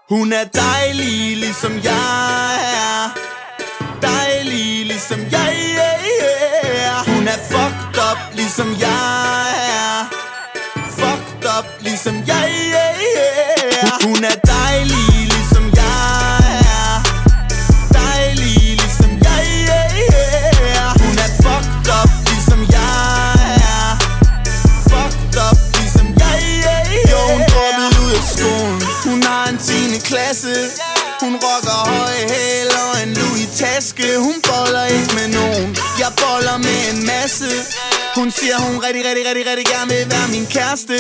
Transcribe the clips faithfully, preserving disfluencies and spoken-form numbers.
Hun er dejlig, ligesom jeg er. Dejlig, ligesom jeg er. Hun er fucked up, ligesom jeg er. Fucked up, ligesom jeg er. Hun er dejlig, ligesom jeg er. Dejlig, ligesom jeg er. Hun er fucked up, ligesom jeg er. Fucked up, ligesom jeg er. Jo, hun droppede ud af skolen. Hun har en tiende klasse. Hun rocker høje hæl og en Louis taske. Hun boller ikke med nogen, jeg boller med en masse. Hun siger hun rigtig, rigtig, rigtig, rigtig gerne vil være min kæreste.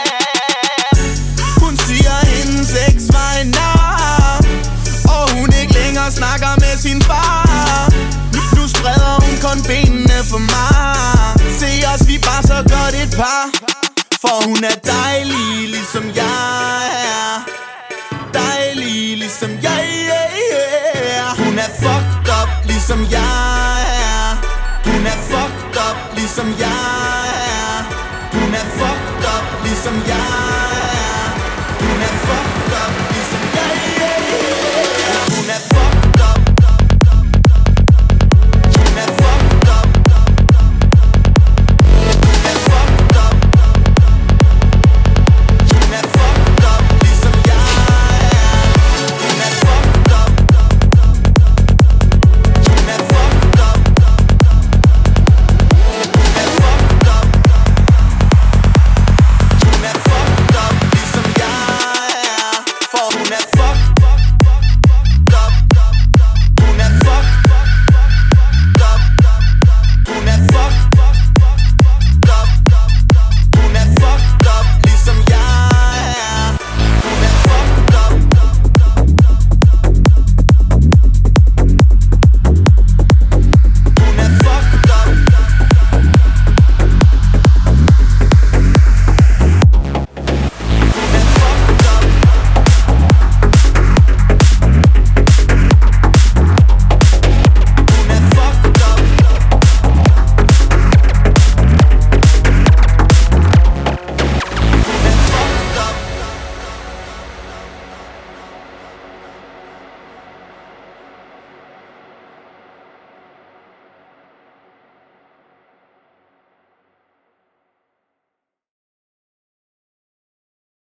Hun siger hendes ex var en nar, og hun ikke længere snakker med sin far. Nu, nu spreder hun kun benene for mig. Se os, vi bare så godt et par. For hun er dejlig, ligesom jeg er. Dejlig, ligesom jeg er. Hun er fucked up, ligesom jeg er. Hun er fucked up, ligesom jeg er.